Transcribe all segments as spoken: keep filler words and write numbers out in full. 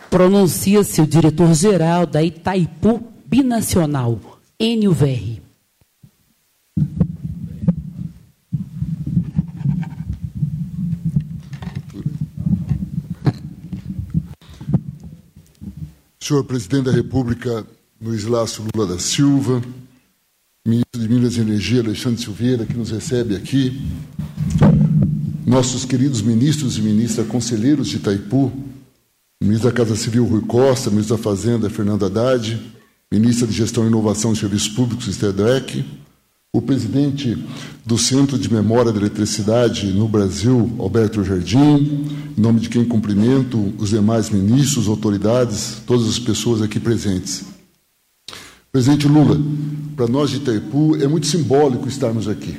Pronuncia-se o diretor-geral da Itaipu Binacional, Enio Verri. Senhor Presidente da República, Luiz Inácio Lula da Silva, Ministro de Minas e Energia, Alexandre Silveira, que nos recebe aqui, nossos queridos ministros e ministras conselheiros de Itaipu, Ministro da Casa Civil, Rui Costa, Ministro da Fazenda, Fernando Haddad, Ministra de Gestão, Inovação e Serviços Públicos, Esther Dweck, o presidente do Centro de Memória da Eletricidade no Brasil, Alberto Jardim, em nome de quem cumprimento os demais ministros, autoridades, todas as pessoas aqui presentes. Presidente Lula, para nós de Itaipu é muito simbólico estarmos aqui.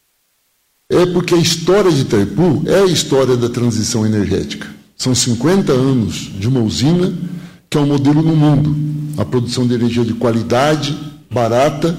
É porque a história de Itaipu é a história da transição energética. São cinquenta anos de uma usina que é um modelo no mundo. A produção de energia de qualidade, barata,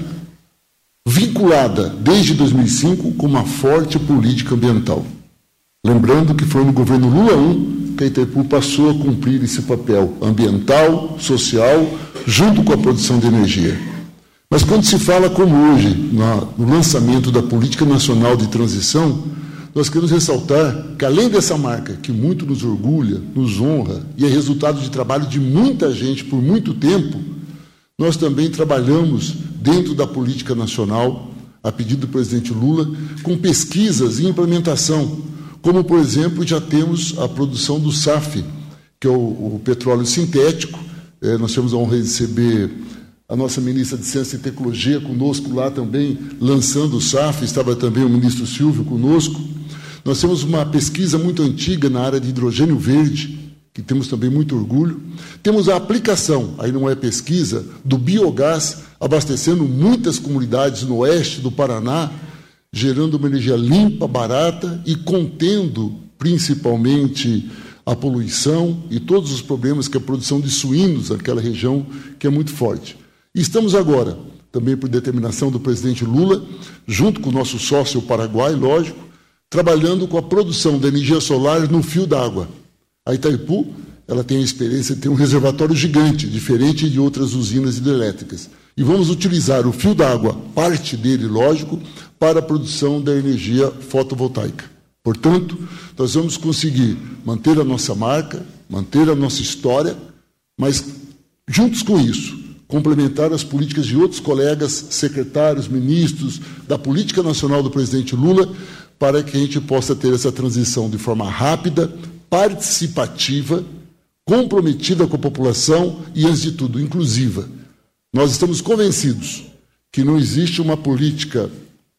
vinculada desde dois mil e cinco com uma forte política ambiental. Lembrando que foi no governo Lula um que a Itaipu passou a cumprir esse papel ambiental, social, junto com a produção de energia. Mas quando se fala como hoje, no lançamento da Política Nacional de Transição, nós queremos ressaltar que, além dessa marca, que muito nos orgulha, nos honra, e é resultado de trabalho de muita gente por muito tempo, nós também trabalhamos dentro da política nacional, a pedido do presidente Lula, com pesquisas e implementação, como, por exemplo, já temos a produção do S A F, que é o, o petróleo sintético. É, nós temos a honra de receber a nossa ministra de Ciência e Tecnologia conosco lá também, lançando o S A F, estava também o ministro Silvio conosco. Nós temos uma pesquisa muito antiga na área de hidrogênio verde, que temos também muito orgulho. Temos a aplicação, aí não é pesquisa, do biogás, abastecendo muitas comunidades no oeste do Paraná, gerando uma energia limpa, barata e contendo, principalmente, a poluição e todos os problemas que a produção de suínos naquela região, que é muito forte. E estamos agora, também por determinação do presidente Lula, junto com o nosso sócio o Paraguai, lógico, trabalhando com a produção de energia solar no fio d'água. A Itaipu, ela tem a experiência de ter um reservatório gigante, diferente de outras usinas hidrelétricas. E vamos utilizar o fio d'água, parte dele, lógico, para a produção da energia fotovoltaica. Portanto, nós vamos conseguir manter a nossa marca, manter a nossa história, mas, juntos com isso, complementar as políticas de outros colegas, secretários, ministros, da política nacional do presidente Lula, para que a gente possa ter essa transição de forma rápida, participativa, comprometida com a população e, antes de tudo, inclusiva. Nós estamos convencidos que não existe uma política,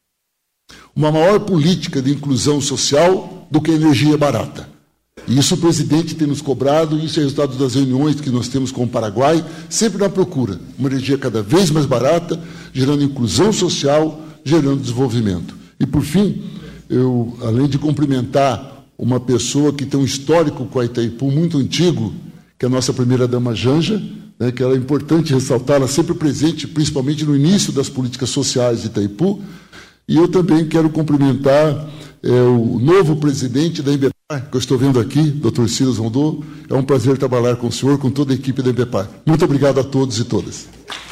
uma maior política de inclusão social do que a energia barata. E isso o presidente tem nos cobrado, e isso é resultado das reuniões que nós temos com o Paraguai, sempre na procura, uma energia cada vez mais barata, gerando inclusão social, gerando desenvolvimento. E, por fim, eu, além de cumprimentar uma pessoa que tem um histórico com a Itaipu muito antigo, que é a nossa primeira-dama Janja, né, que ela é importante ressaltá-la, sempre presente, principalmente no início das políticas sociais de Itaipu, e eu também quero cumprimentar é, o novo presidente da Embepar, que eu estou vendo aqui, doutor Silas Rondô. É um prazer trabalhar com o senhor, com toda a equipe da Embepar. Muito obrigado a todos e todas.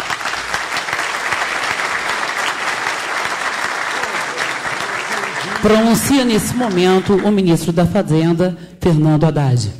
Pronuncia nesse momento o ministro da Fazenda, Fernando Haddad.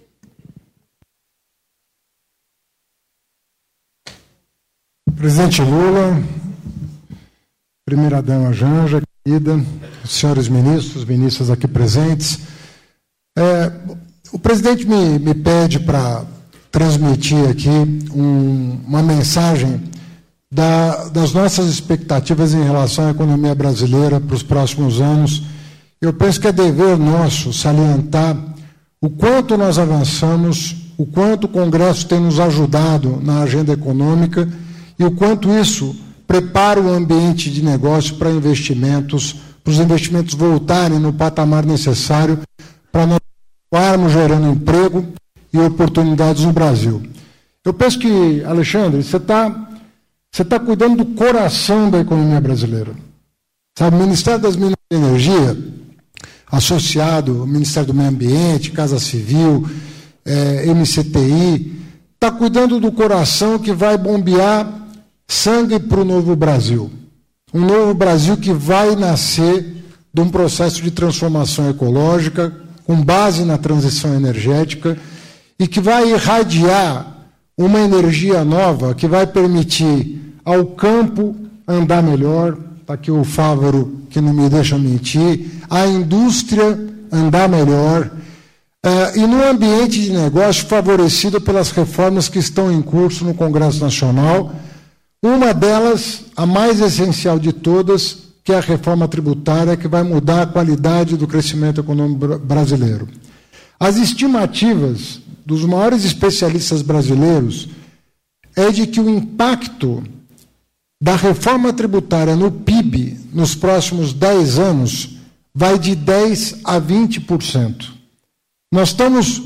Presidente Lula, primeira-dama Janja, querida, senhores ministros, ministras aqui presentes, é, o presidente me, me pede para transmitir aqui um, uma mensagem da, das nossas expectativas em relação à economia brasileira para os próximos anos. Eu penso que é dever nosso salientar o quanto nós avançamos, o quanto o Congresso tem nos ajudado na agenda econômica e o quanto isso prepara o ambiente de negócio para investimentos, para os investimentos voltarem no patamar necessário para nós continuarmos gerando emprego e oportunidades no Brasil. Eu penso que, Alexandre, você está você tá cuidando do coração da economia brasileira. Sabe, o Ministério das Minas e Energia, associado ao Ministério do Meio Ambiente, Casa Civil, é, M C T I, está cuidando do coração que vai bombear sangue para o novo Brasil. Um novo Brasil que vai nascer de um processo de transformação ecológica, com base na transição energética, e que vai irradiar uma energia nova que vai permitir ao campo andar melhor, está aqui o Fávaro, que não me deixa mentir, a indústria andar melhor, uh, e num ambiente de negócio favorecido pelas reformas que estão em curso no Congresso Nacional, uma delas, a mais essencial de todas, que é a reforma tributária, que vai mudar a qualidade do crescimento econômico brasileiro. As estimativas dos maiores especialistas brasileiros é de que o impacto da reforma tributária no P I B nos próximos dez anos vai de dez a vinte por cento. Nós estamos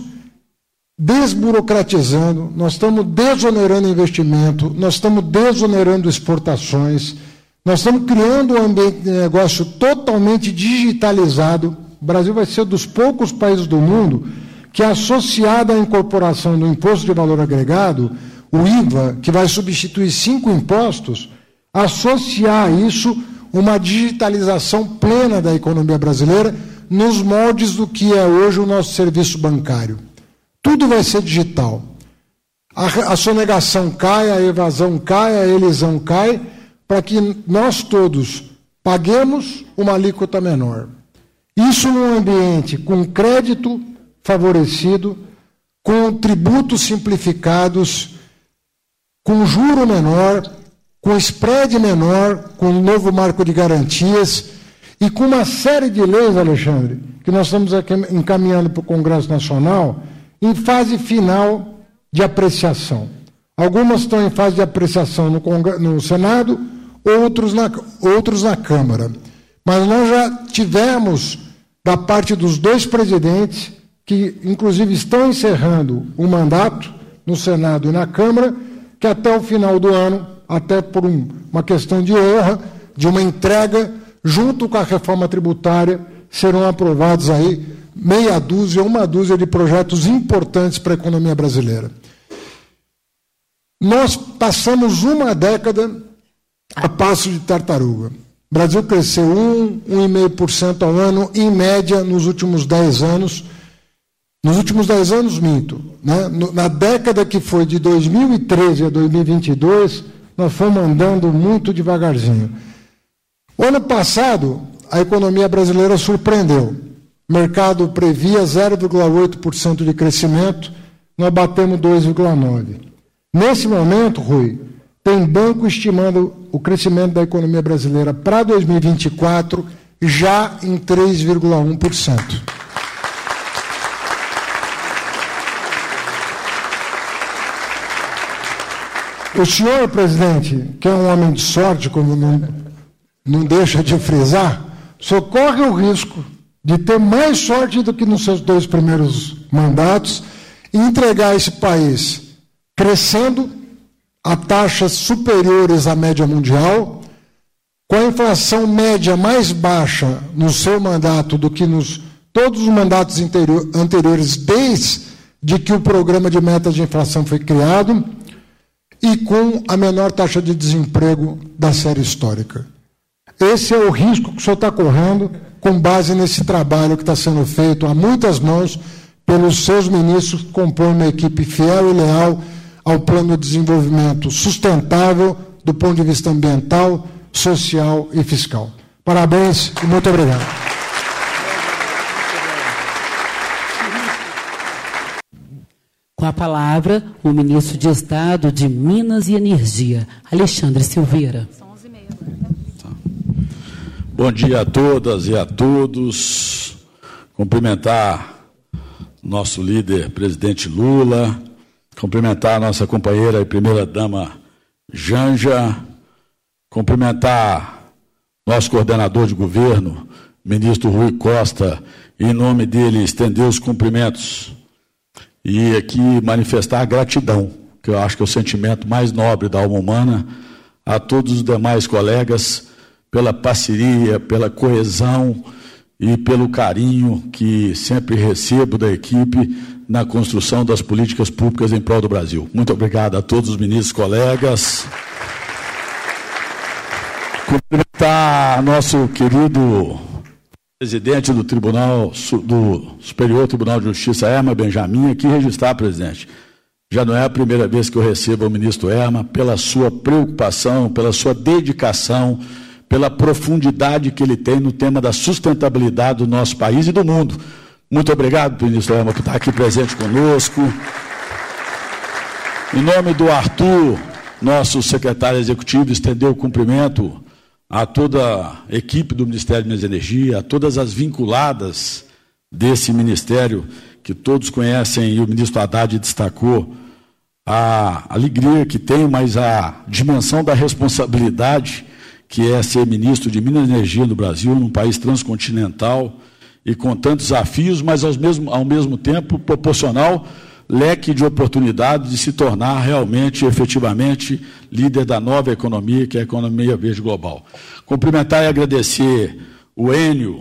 desburocratizando, nós estamos desonerando investimento, nós estamos desonerando exportações, nós estamos criando um ambiente de negócio totalmente digitalizado. O Brasil vai ser dos poucos países do mundo que, associado à incorporação do Imposto de Valor Agregado, o I V A, que vai substituir cinco impostos, associar a isso uma digitalização plena da economia brasileira nos moldes do que é hoje o nosso serviço bancário. Tudo vai ser digital. A, a sonegação cai, a evasão cai, a elisão cai, para que nós todos paguemos uma alíquota menor. Isso num ambiente com crédito favorecido, com tributos simplificados, com juro menor, com spread menor, com um novo marco de garantias e com uma série de leis, Alexandre, que nós estamos aqui encaminhando para o Congresso Nacional em fase final de apreciação. Algumas estão em fase de apreciação no, Congresso, no Senado, outros na, outros na Câmara. Mas nós já tivemos, da parte dos dois presidentes, que inclusive estão encerrando o mandato no Senado e na Câmara, que até o final do ano, até por um, uma questão de honra, de uma entrega, junto com a reforma tributária, serão aprovados aí meia dúzia, uma dúzia de projetos importantes para a economia brasileira. Nós passamos uma década a passo de tartaruga. O Brasil cresceu um, um vírgula cinco por cento ao ano, em média, nos últimos dez anos. Nos últimos dez anos, minto. Né? Na década que foi de dois mil e treze a dois mil e vinte e dois, nós fomos andando muito devagarzinho. O ano passado, a economia brasileira surpreendeu. O mercado previa zero vírgula oito por cento de crescimento, nós batemos dois vírgula nove por cento. Nesse momento, Rui, tem banco estimando o crescimento da economia brasileira para dois mil e vinte e quatro já em três vírgula um por cento. O senhor, presidente, que é um homem de sorte, como não, não deixa de frisar, só corre o risco de ter mais sorte do que nos seus dois primeiros mandatos e entregar esse país crescendo a taxas superiores à média mundial, com a inflação média mais baixa no seu mandato do que nos todos os mandatos anterior, anteriores, desde que o programa de metas de inflação foi criado, e com a menor taxa de desemprego da série histórica. Esse é o risco que o senhor está correndo, com base nesse trabalho que está sendo feito a muitas mãos pelos seus ministros, que compõem uma equipe fiel e leal ao plano de desenvolvimento sustentável do ponto de vista ambiental, social e fiscal. Parabéns e muito obrigado. Com a palavra, o ministro de Estado de Minas e Energia, Alexandre Silveira. Bom dia a todas e a todos. Cumprimentar nosso líder, presidente Lula, cumprimentar a nossa companheira e primeira-dama Janja, cumprimentar nosso coordenador de governo, ministro Rui Costa, e em nome dele estender os cumprimentos e aqui manifestar a gratidão, que eu acho que é o sentimento mais nobre da alma humana, a todos os demais colegas, pela parceria, pela coesão e pelo carinho que sempre recebo da equipe na construção das políticas públicas em prol do Brasil. Muito obrigado a todos os ministros, colegas. Cumprimentar nosso querido presidente do Tribunal, do Superior Tribunal de Justiça, Erma Benjamin, aqui registrar, presidente. Já não é a primeira vez que eu recebo o ministro Erma, pela sua preocupação, pela sua dedicação, pela profundidade que ele tem no tema da sustentabilidade do nosso país e do mundo. Muito obrigado, ministro Erma, por estar aqui presente conosco. Em nome do Arthur, nosso secretário executivo, estendeu o cumprimento a toda a equipe do Ministério de Minas e Energia, a todas as vinculadas desse ministério, que todos conhecem, e o ministro Haddad destacou a alegria que tem, mas a dimensão da responsabilidade que é ser ministro de Minas e Energia no Brasil, num país transcontinental e com tantos desafios, mas ao mesmo, ao mesmo tempo proporcional leque de oportunidades de se tornar realmente, efetivamente, líder da nova economia, que é a economia verde global. Cumprimentar e agradecer o Enio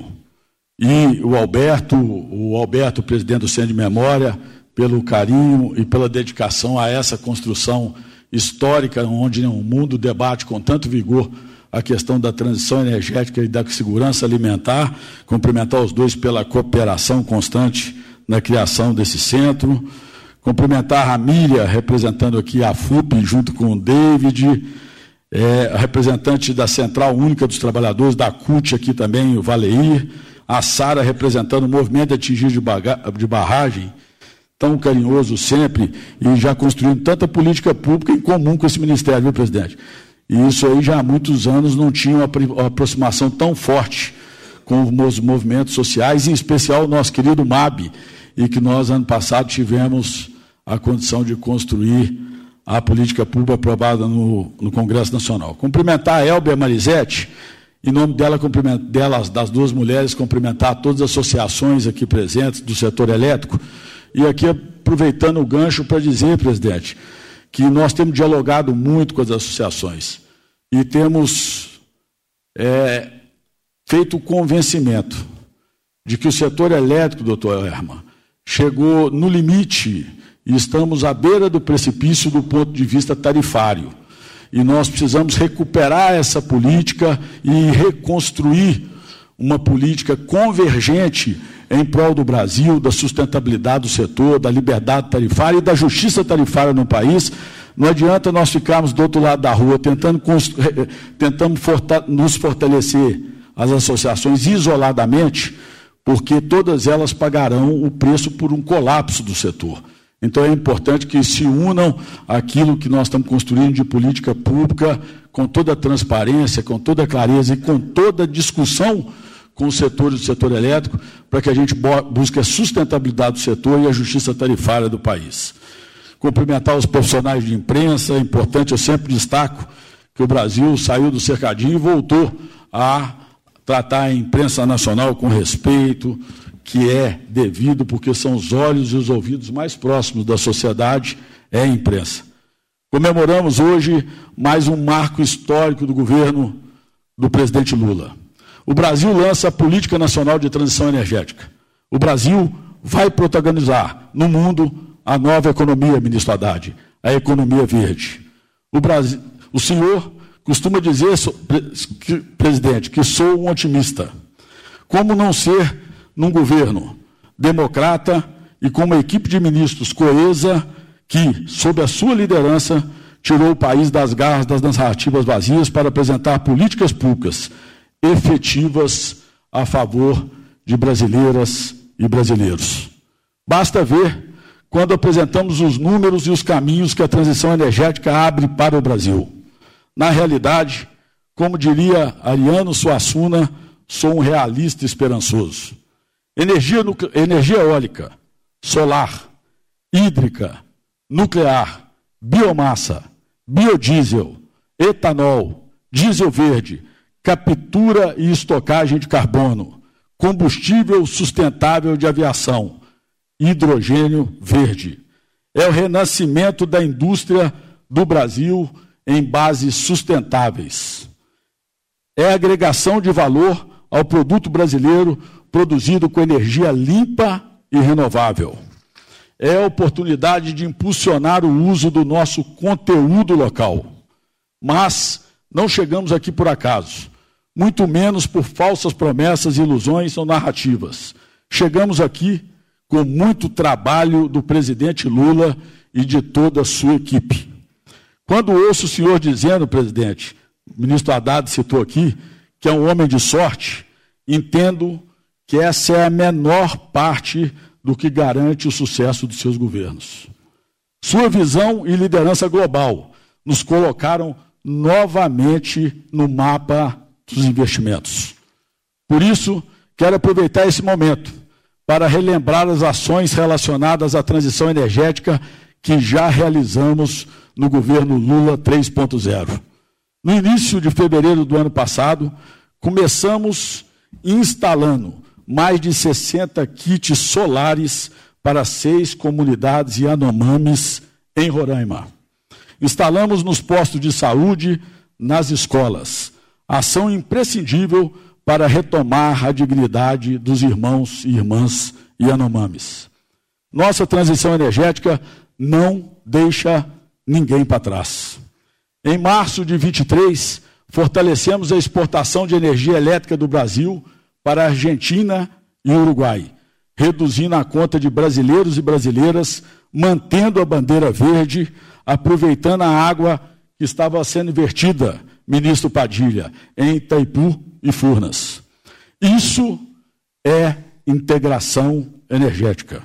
e o Alberto, o Alberto, presidente do Centro de Memória, pelo carinho e pela dedicação a essa construção histórica, onde o mundo debate com tanto vigor a questão da transição energética e da segurança alimentar. Cumprimentar os dois pela cooperação constante na criação desse centro. Cumprimentar a Miriam, representando aqui a F U P, junto com o David, é, a representante da Central Única dos Trabalhadores, da C U T aqui também, o Valeir, a Sara, representando o movimento de atingir de, de barragem, tão carinhoso sempre, e já construindo tanta política pública em comum com esse ministério, viu, presidente? E isso aí já há muitos anos não tinha uma aproximação tão forte com os movimentos sociais, em especial o nosso querido M A B, e que nós, ano passado, tivemos a condição de construir a política pública aprovada no, no Congresso Nacional. Cumprimentar a Elbia Marizete, em nome dela, delas, das duas mulheres, cumprimentar todas as associações aqui presentes do setor elétrico, e aqui aproveitando o gancho para dizer, presidente, que nós temos dialogado muito com as associações e temos é, feito o convencimento de que o setor elétrico, doutor Erma, chegou no limite e estamos à beira do precipício do ponto de vista tarifário. E nós precisamos recuperar essa política e reconstruir uma política convergente em prol do Brasil, da sustentabilidade do setor, da liberdade tarifária e da justiça tarifária no país. Não adianta nós ficarmos do outro lado da rua tentando, tentando forta, nos fortalecer as associações isoladamente, porque todas elas pagarão o preço por um colapso do setor. Então é importante que se unam àquilo que nós estamos construindo de política pública, com toda a transparência, com toda a clareza e com toda a discussão com os setores do setor elétrico, para que a gente busque a sustentabilidade do setor e a justiça tarifária do país. Cumprimentar os profissionais de imprensa, é importante, eu sempre destaco que o Brasil saiu do cercadinho e voltou a tratar a imprensa nacional com respeito, que é devido, porque são os olhos e os ouvidos mais próximos da sociedade, é a imprensa. Comemoramos hoje mais um marco histórico do governo do presidente Lula. O Brasil lança a Política Nacional de Transição Energética. O Brasil vai protagonizar no mundo a nova economia, ministro Haddad, a economia verde. O, Brasil, o senhor costuma dizer, presidente, que sou um otimista. Como não ser num governo democrata e com uma equipe de ministros coesa que, sob a sua liderança, tirou o país das garras das narrativas vazias para apresentar políticas públicas efetivas a favor de brasileiras e brasileiros. Basta ver quando apresentamos os números e os caminhos que a transição energética abre para o Brasil. Na realidade, como diria Ariano Suassuna, sou um realista esperançoso. Energia, energia eólica, solar, hídrica, nuclear, biomassa, biodiesel, etanol, diesel verde, captura e estocagem de carbono, combustível sustentável de aviação, hidrogênio verde. É o renascimento da indústria do Brasil em bases sustentáveis. É a agregação de valor ao produto brasileiro produzido com energia limpa e renovável. é a oportunidade de impulsionar o uso do nosso conteúdo local. Mas não chegamos aqui por acaso, muito menos por falsas promessas, ilusões ou narrativas. Chegamos aqui com muito trabalho do presidente Lula e de toda a sua equipe. Quando ouço o senhor dizendo, presidente, o ministro Haddad citou aqui, que é um homem de sorte, entendo que essa é a menor parte do que garante o sucesso dos seus governos. Sua visão e liderança global nos colocaram novamente no mapa dos investimentos. Por isso, quero aproveitar esse momento para relembrar as ações relacionadas à transição energética que já realizamos no governo Lula três ponto zero. No início de fevereiro do ano passado, começamos instalando mais de sessenta kits solares para seis comunidades Yanomamis em Roraima. Instalamos nos postos de saúde, nas escolas. Ação imprescindível para retomar a dignidade dos irmãos e irmãs Yanomamis. Nossa transição energética não deixa ninguém para trás. Em março de vinte e três, fortalecemos a exportação de energia elétrica do Brasil para a Argentina e Uruguai, reduzindo a conta de brasileiros e brasileiras, mantendo a bandeira verde, aproveitando a água que estava sendo invertida, ministro Padilha, em Itaipu e Furnas. Isso é integração energética.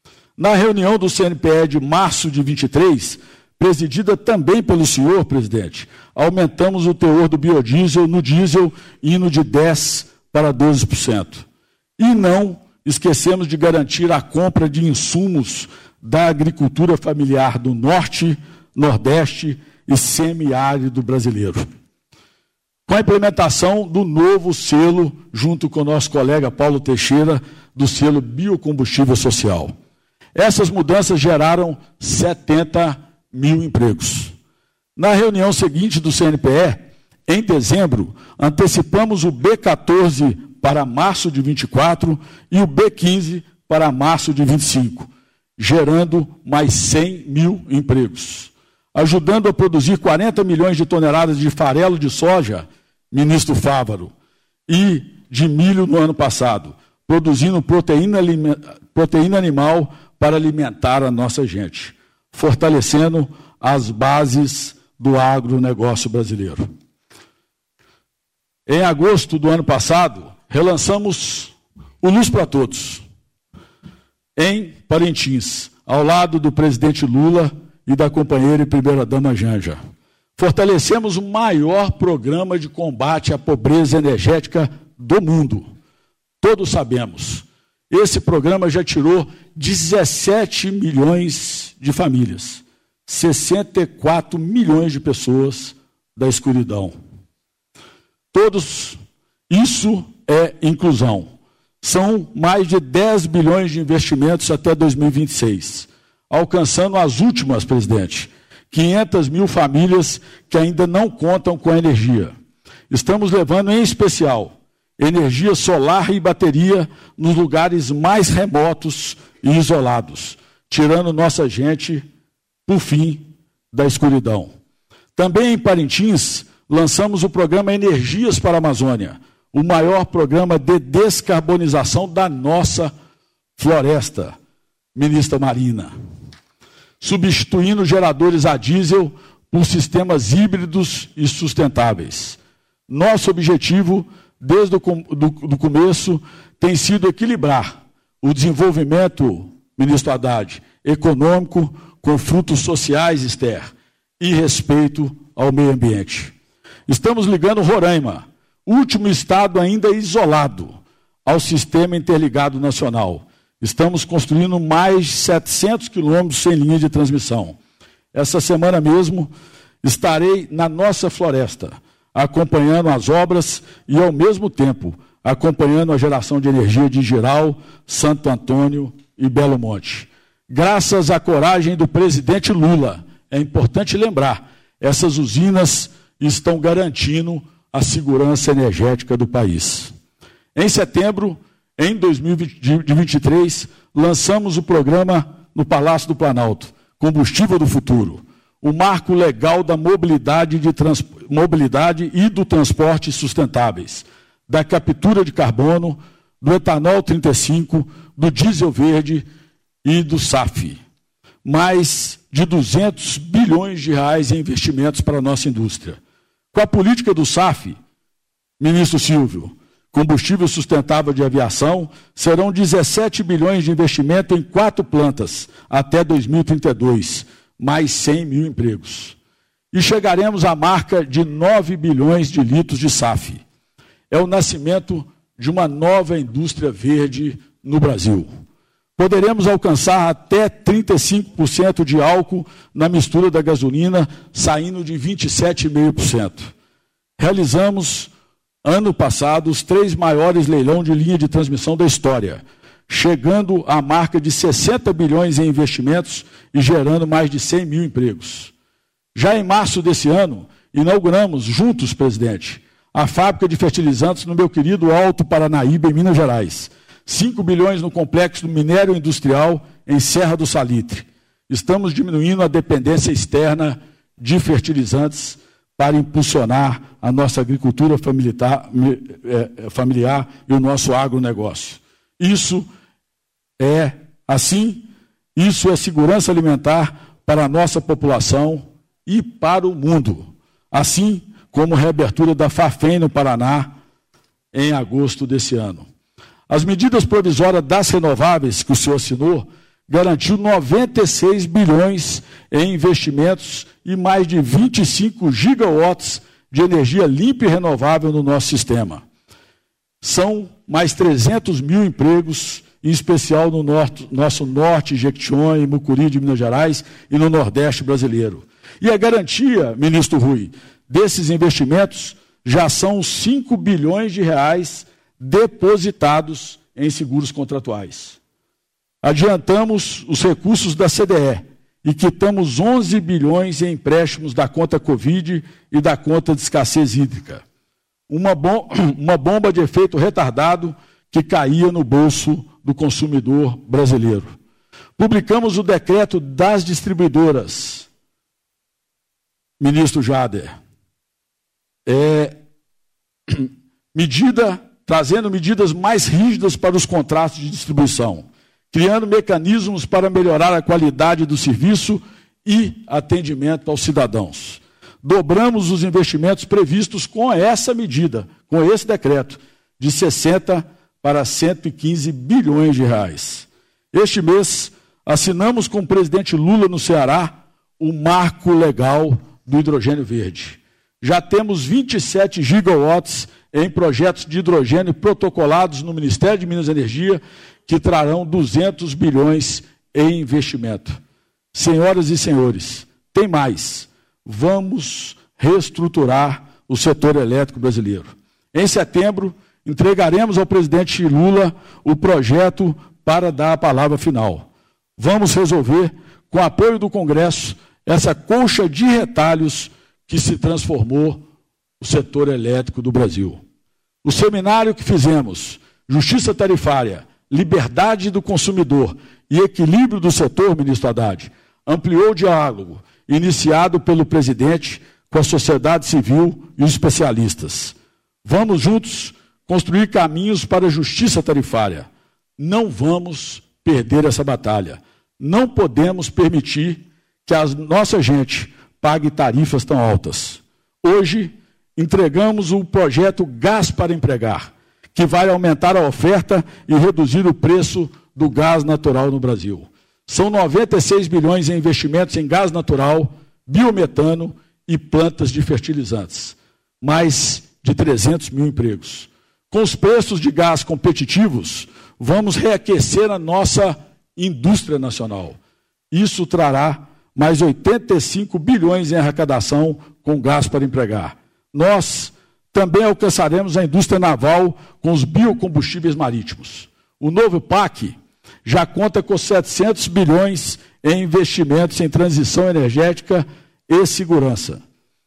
Na reunião do C N P E de março de vinte e três, presidida também pelo senhor, presidente, aumentamos o teor do biodiesel no diesel, indo de dez por cento para doze por cento. E não esquecemos de garantir a compra de insumos da agricultura familiar do Norte, Nordeste e semiárido brasileiro. Com a implementação do novo selo, junto com o nosso colega Paulo Teixeira, do selo Biocombustível Social. Essas mudanças geraram setenta mil empregos. Na reunião seguinte do C N P E, em dezembro, antecipamos o B quatorze para março de vinte e quatro e o B quinze para março de vinte e cinco, gerando mais cem mil empregos. Ajudando a produzir quarenta milhões de toneladas de farelo de soja, ministro Fávaro, e de milho no ano passado, produzindo proteína, proteína animal para alimentar a nossa gente, fortalecendo as bases do agronegócio brasileiro. Em agosto do ano passado, relançamos o Luz para Todos, em Parintins, ao lado do presidente Lula e da companheira e primeira-dama Janja. Fortalecemos o maior programa de combate à pobreza energética do mundo. Todos sabemos, esse programa já tirou dezessete milhões de famílias, sessenta e quatro milhões de pessoas da escuridão. Todos, isso é inclusão. São mais de dez bilhões de investimentos até dois mil e vinte e seis, alcançando as últimas, presidente, quinhentas mil famílias que ainda não contam com a energia. Estamos levando, em especial, energia solar e bateria nos lugares mais remotos e isolados, tirando nossa gente, por fim, da escuridão. Também em Parintins, lançamos o programa Energias para a Amazônia, o maior programa de descarbonização da nossa floresta, ministra Marina, substituindo geradores a diesel por sistemas híbridos e sustentáveis. Nosso objetivo, desde o do, do começo, tem sido equilibrar o desenvolvimento, ministro Haddad, econômico com frutos sociais, Esther, e respeito ao meio ambiente. Estamos ligando Roraima, último estado ainda isolado, ao Sistema Interligado Nacional. Estamos construindo mais de setecentos quilômetros sem linha de transmissão. Essa semana mesmo estarei na nossa floresta, acompanhando as obras e, ao mesmo tempo, acompanhando a geração de energia de Giral, Santo Antônio e Belo Monte. Graças à coragem do presidente Lula, é importante lembrar, essas usinas estão garantindo a segurança energética do país. Em setembro, em dois mil e vinte e três, lançamos o programa no Palácio do Planalto, Combustível do Futuro, o marco legal da mobilidade, de trans, mobilidade e do transporte sustentáveis, da captura de carbono, do etanol trinta e cinco, do diesel verde e do S A F. Mais de duzentos bilhões de reais em investimentos para a nossa indústria. Com a política do S A F, ministro Silvio, combustível sustentável de aviação, serão dezessete bilhões de investimento em quatro plantas até dois mil e trinta e dois, mais cem mil empregos. E chegaremos à marca de nove bilhões de litros de S A F. É o nascimento de uma nova indústria verde no Brasil. Poderemos alcançar até trinta e cinco por cento de álcool na mistura da gasolina, saindo de vinte e sete vírgula cinco por cento. Realizamos, ano passado, os três maiores leilões de linha de transmissão da história, chegando à marca de sessenta bilhões em investimentos e gerando mais de cem mil empregos. Já em março desse ano, inauguramos juntos, presidente, a fábrica de fertilizantes no meu querido Alto Paranaíba, em Minas Gerais. cinco bilhões no complexo do minério industrial em Serra do Salitre. Estamos diminuindo a dependência externa de fertilizantes para impulsionar a nossa agricultura familiar, familiar e o nosso agronegócio. Isso é assim, isso é segurança alimentar para a nossa população e para o mundo. Assim como a reabertura da Fafem no Paraná em agosto desse ano. As medidas provisórias das renováveis que o senhor assinou garantiu noventa e seis bilhões em investimentos e mais de vinte e cinco gigawatts de energia limpa e renovável no nosso sistema. São mais trezentos mil empregos, em especial no norte, nosso norte, Jequitinhonha e Mucuri de Minas Gerais e no Nordeste brasileiro. E a garantia, ministro Rui, desses investimentos já são cinco bilhões de reais depositados em seguros contratuais. Adiantamos os recursos da C D E e quitamos onze bilhões em empréstimos da conta Covid e da conta de escassez hídrica. Uma, bom, uma bomba de efeito retardado que caía no bolso do consumidor brasileiro. Publicamos o decreto das distribuidoras. Ministro Jader, é, medida, trazendo medidas mais rígidas para os contratos de distribuição, criando mecanismos para melhorar a qualidade do serviço e atendimento aos cidadãos. Dobramos os investimentos previstos com essa medida, com esse decreto, de sessenta para cento e quinze bilhões de reais. Este mês, assinamos com o presidente Lula no Ceará o marco legal do hidrogênio verde. Já temos vinte e sete gigawatts em projetos de hidrogênio protocolados no Ministério de Minas e Energia, que trarão duzentos bilhões em investimento. Senhoras e senhores, tem mais. Vamos reestruturar o setor elétrico brasileiro. Em setembro, entregaremos ao presidente Lula o projeto para dar a palavra final. Vamos resolver, com apoio do Congresso, essa colcha de retalhos que se transformou o setor elétrico do Brasil. O seminário que fizemos, Justiça Tarifária, Liberdade do Consumidor e Equilíbrio do Setor, ministro Haddad, ampliou o diálogo, iniciado pelo presidente com a sociedade civil e os especialistas. Vamos juntos construir caminhos para a justiça tarifária. Não vamos perder essa batalha. Não podemos permitir que a nossa gente pague tarifas tão altas. Hoje, entregamos o projeto Gás para Empregar, que vai aumentar a oferta e reduzir o preço do gás natural no Brasil. São noventa e seis bilhões em investimentos em gás natural, biometano e plantas de fertilizantes. Mais de trezentos mil empregos. Com os preços de gás competitivos, vamos reaquecer a nossa indústria nacional. Isso trará mais oitenta e cinco bilhões em arrecadação com gás para empregar. Nós também alcançaremos a indústria naval com os biocombustíveis marítimos. O novo P A C já conta com setecentos bilhões em investimentos em transição energética e segurança.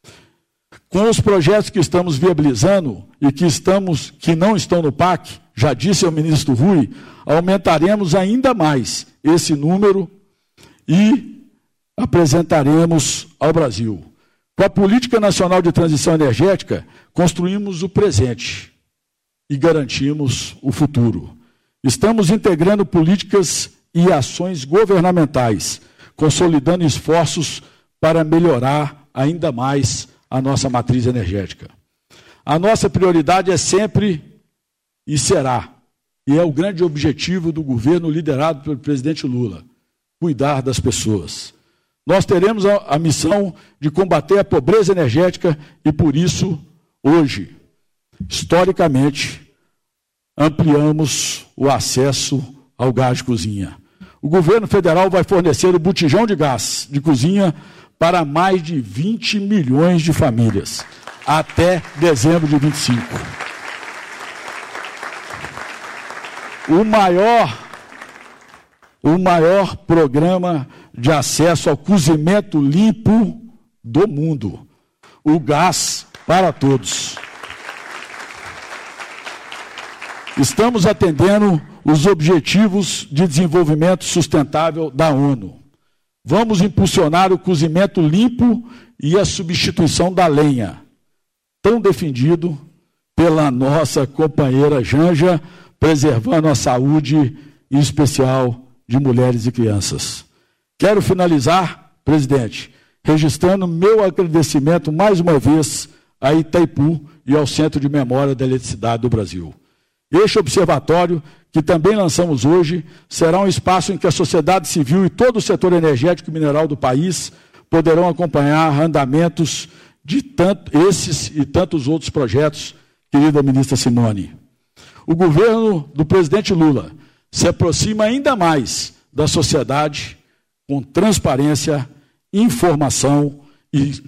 Com os projetos que estamos viabilizando e que, estamos, que não estão no P A C, já disse ao ministro Rui, aumentaremos ainda mais esse número e apresentaremos ao Brasil. Com a Política Nacional de Transição Energética, construímos o presente e garantimos o futuro. Estamos integrando políticas e ações governamentais, consolidando esforços para melhorar ainda mais a nossa matriz energética. A nossa prioridade é sempre e será, e é o grande objetivo do governo liderado pelo presidente Lula, cuidar das pessoas. Nós teremos a, a missão de combater a pobreza energética e, por isso, hoje, historicamente, ampliamos o acesso ao gás de cozinha. O governo federal vai fornecer o botijão de gás de cozinha para mais de vinte milhões de famílias, até dezembro de vinte e cinco. O maior, o maior programa de acesso ao cozimento limpo do mundo. O gás para todos. Estamos atendendo os Objetivos de Desenvolvimento Sustentável da ONU. Vamos impulsionar o cozimento limpo e a substituição da lenha, tão defendido pela nossa companheira Janja, preservando a saúde, em especial de mulheres e crianças. Quero finalizar, presidente, registrando meu agradecimento mais uma vez a Itaipu e ao Centro de Memória da Eletricidade do Brasil. Este observatório, que também lançamos hoje, será um espaço em que a sociedade civil e todo o setor energético e mineral do país poderão acompanhar andamentos de tanto, esses e tantos outros projetos, querida ministra Simone. O governo do presidente Lula se aproxima ainda mais da sociedade com transparência, informação e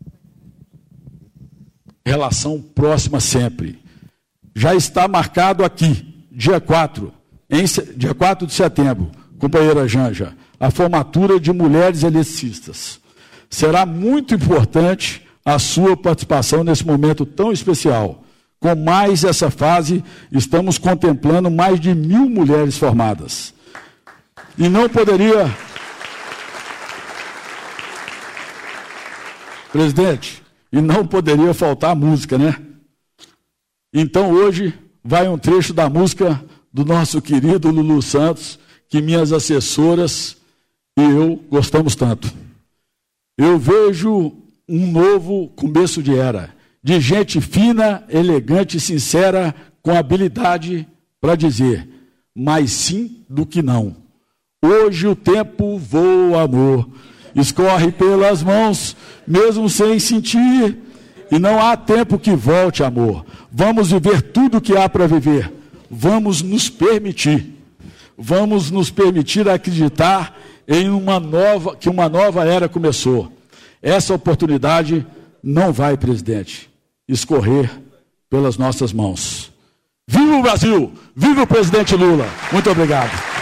relação próxima sempre. Já está marcado aqui, dia quatro, em, dia quatro de setembro, companheira Janja, a formatura de mulheres eletricistas. Será muito importante a sua participação nesse momento tão especial. Com mais essa fase, estamos contemplando mais de mil mulheres formadas. E não poderia... Presidente, e não poderia faltar música, né? Então, hoje, vai um trecho da música do nosso querido Lulu Santos, que minhas assessoras e eu gostamos tanto. Eu vejo um novo começo de era, de gente fina, elegante e sincera, com habilidade para dizer mais sim do que não. Hoje o tempo voa, amor, escorre pelas mãos, mesmo sem sentir, e não há tempo que volte, amor. Vamos viver tudo o que há para viver. Vamos nos permitir. Vamos nos permitir acreditar em uma nova, que uma nova era começou. Essa oportunidade não vai, presidente, escorrer pelas nossas mãos. Viva o Brasil! Viva o presidente Lula! Muito obrigado.